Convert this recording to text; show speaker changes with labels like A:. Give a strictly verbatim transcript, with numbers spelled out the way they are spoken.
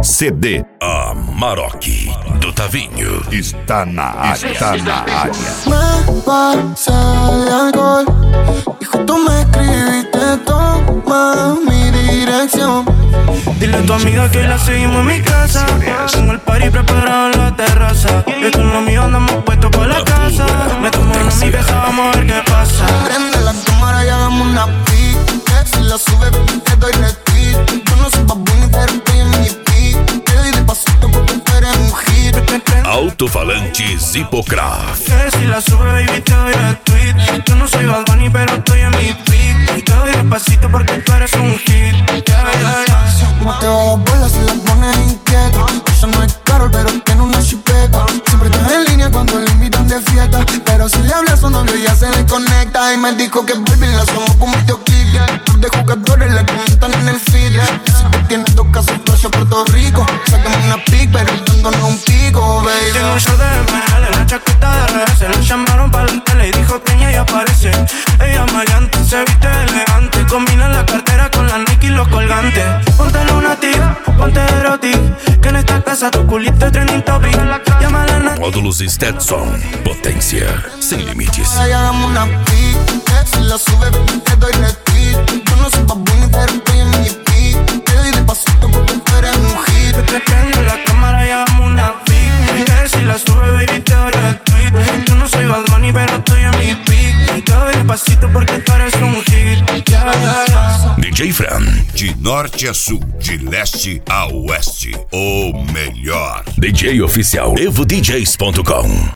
A: C D.
B: A Maroc do Tavinho
A: Está na área, está na área.
C: Me pasé de alcohol y justo me escribiste, toma mi dirección.
D: Dile a tu amiga que la seguimos en mi casa. Tengo el party preparado en la terraza. Y con lo mío andamos puestos pa' la casa. Me tomo una mi vieja, vamos a ver qué pasa.
C: Prende la cámara y hagamos una pic. Si la sube, te doy retweet. Yo no soy babuni, pero estoy en mi pic. Te doy despacito porque tú eres un hit.
B: Alto-falantes Hipocraft.
D: Que si la sube, baby, te doy retweet. Yo no soy Bad Bunny, pero estoy en mi pic. Te doy despacito porque tú eres un hit. Yeah, yeah, yeah.
C: No te va a dar bola si la pones inquieta. Eso no es caro, pero tiene una chipeta. Siempre estás en línea cuando le invitan de fiesta. Pero si le hablas a su novio ya se desconecta. Y me dijo que vuelve y la somos con un videoclip. Tú de jugadores le comentan en el feed. Si tú tienes dos casos, Plaza Puerto Rico. Sácame una pic, pero dándonos un pico, baby.
D: Tengo un show de M L, la chaqueta de R S. La llamaron para la tele y dijo que ella aparece. Ella maleante, se viste elegante. Combina la cartera con la Nike y los colgantes. Ponte lunatic, ponte erotic. Que en esta casa tu culito es trending topic. Llámala a
B: Módulos Stetson. Potência sem limites.
C: Ahora hagamos una pic. Si la sube, te doy retweet. Yo no soy babuni, pero estoy en mi pic. Te doy despacito porque tú eres un hit.
D: te prendo la cámara y hagamos una pic. Que si la sube, baby, te doy retweet. Yo no soy Bad Bunny, pero estoy en mi pic. Te doy despacito porque tú eres un hit. Yeah, yeah, yeah.
B: D J Fran.
A: De norte a sul, de leste a oeste, o melhor.
B: D J oficial evo D Js ponto com.